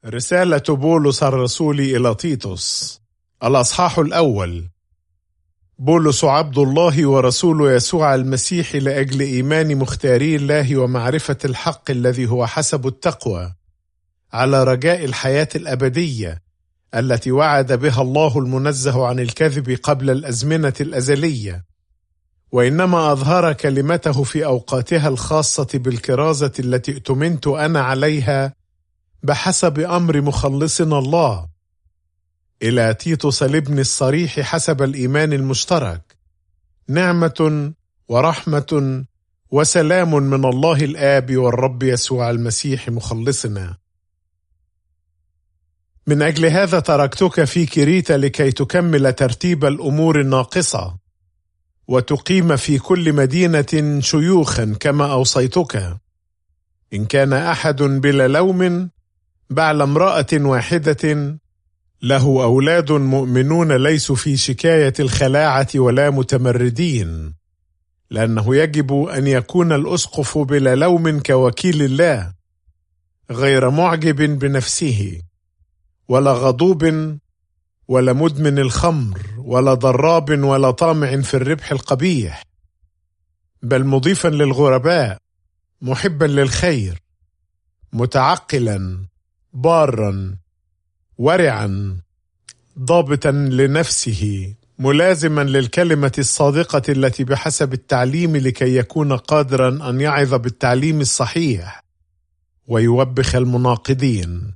رسالة بولس الرسول إلى تيتوس، الأصحاح الأول. بولس عبد الله ورسول يسوع المسيح لأجل إيمان مختاري الله ومعرفة الحق الذي هو حسب التقوى، على رجاء الحياة الأبدية التي وعد بها الله المنزه عن الكذب قبل الأزمنة الأزلية، وإنما أظهر كلمته في أوقاتها الخاصة بالكرازة التي اؤتمنت أنا عليها بحسب أمر مخلصنا الله، إلى تيتوس الابن الصريح حسب الإيمان المشترك، نعمة ورحمة وسلام من الله الآب والرب يسوع المسيح مخلصنا. من أجل هذا تركتك في كريت لكي تكمل ترتيب الأمور الناقصة، وتقيم في كل مدينة شيوخا كما أوصيتك، إن كان أحد بلا لوم بعد امرأة واحدة له أولاد مؤمنون ليسوا في شكاية الخلاعة ولا متمردين، لأنه يجب أن يكون الأسقف بلا لوم كوكيل الله، غير معجب بنفسه ولا غضوب ولا مدمن الخمر ولا ضراب ولا طامع في الربح القبيح، بل مضيفا للغرباء، محبا للخير، متعقلا، بارا، ورعا، ضابطا لنفسه، ملازما للكلمة الصادقة التي بحسب التعليم، لكي يكون قادرا أن يعظ بالتعليم الصحيح ويوبخ المناقضين.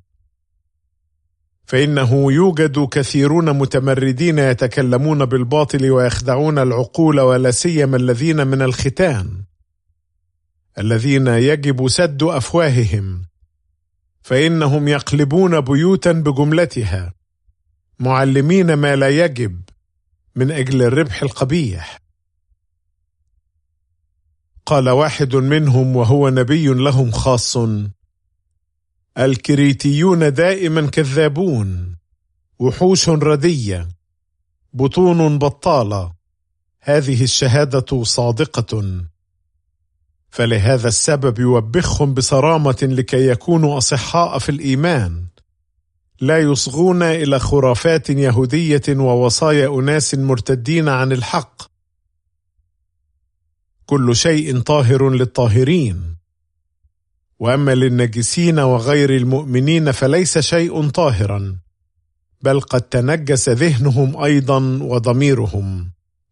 فإنه يوجد كثيرون متمردين يتكلمون بالباطل ويخدعون العقول، ولا سيما الذين من الختان، الذين يجب سد أفواههم، فإنهم يقلبون بيوتا بجملتها، معلمين ما لا يجب من أجل الربح القبيح. قال واحد منهم وهو نبي لهم خاص: الكريتيون دائما كذابون، وحوش ردية، بطون بطالة، هذه الشهادة صادقة. فلهذا السبب يوبخهم بصرامة لكي يكونوا أصحاء في الإيمان، لا يصغون إلى خرافات يهودية ووصايا أناس مرتدين عن الحق. كل شيء طاهر للطاهرين، وأما للنجسين وغير المؤمنين فليس شيء طاهرا، بل قد تنجس ذهنهم أيضا وضميرهم.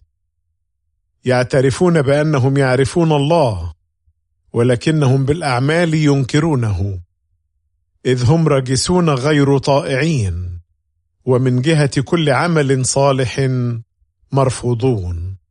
يعترفون بأنهم يعرفون الله، ولكنهم بالأعمال ينكرونه، إذ هم راجسون غير طائعين، ومن جهة كل عمل صالح مرفوضون.